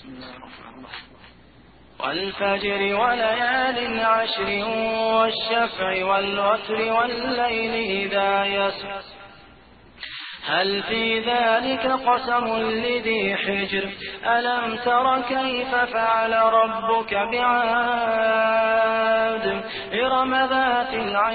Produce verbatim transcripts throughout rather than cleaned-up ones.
والفجر وليال عشر والشفع والوتر والليل إذا يسر هل في ذلك قسم لذي حجر ألم تر كيف فعل ربك بعاد إرم ذات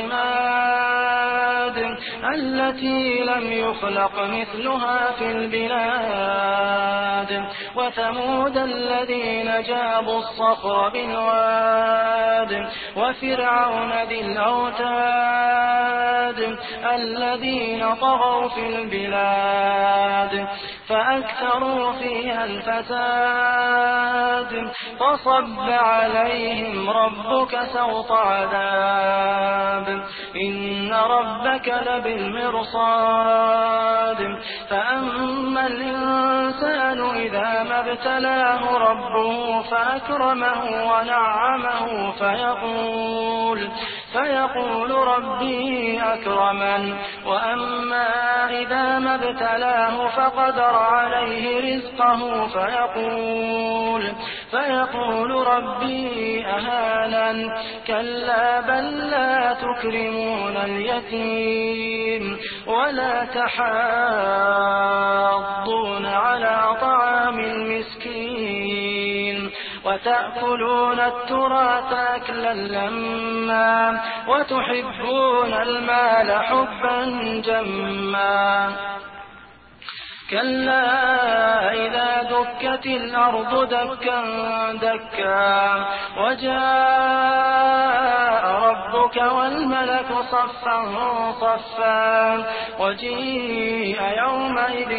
العماد التي لم يخلق مثلها في البلاد وثمود الذين جابوا الصخر بالواد وفرعون ذي الأوتاد الذين طغوا في البلاد فأكثروا فيها الفساد فصب عليهم ربك سوط عذاب إن ربك لبالمرصاد فأما الإنسان إذا ما ابتلاه ربه فأكرمه ونعمه فيقول فيقول ربي أكرمن وأما إذا ما ابتلاه فقدر عليه رزقه فيقول فيقول ربي أهانن كلا بل لا تكرمون اليتيم ولا تحاضون على طعام المسكين وتأكلون التراث أكلا لما وتحبون المال حبا جما كلا إذا دكت الأرض دكا دكا وجاء ربك والملك صفا صفا وجيء يومئذ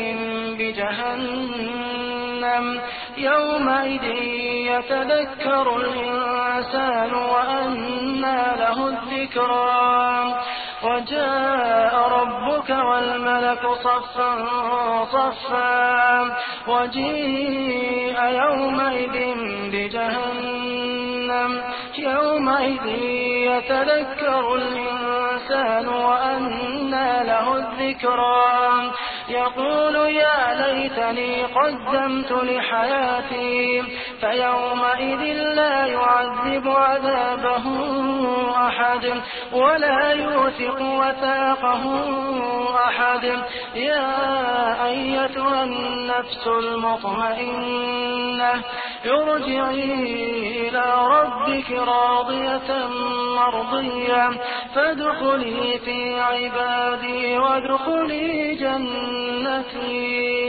بجهنم يومئذ يتذكر الإنسان وأنى له الذكرى وجاء ربك والملك صفا صفا وجيء يومئذ بجهنم يومئذ يتذكر الإنسان وأنى له الذكرى يقول يا ليتني قدمت لحياتي فيومئذ لا يعذب عذابه أحد ولا يوثق وثاقه أحد يا أيتها النفس المطمئنة ارجعي إلى ربك راضية مرضية فادخلي في عبادي وادخلي جنتي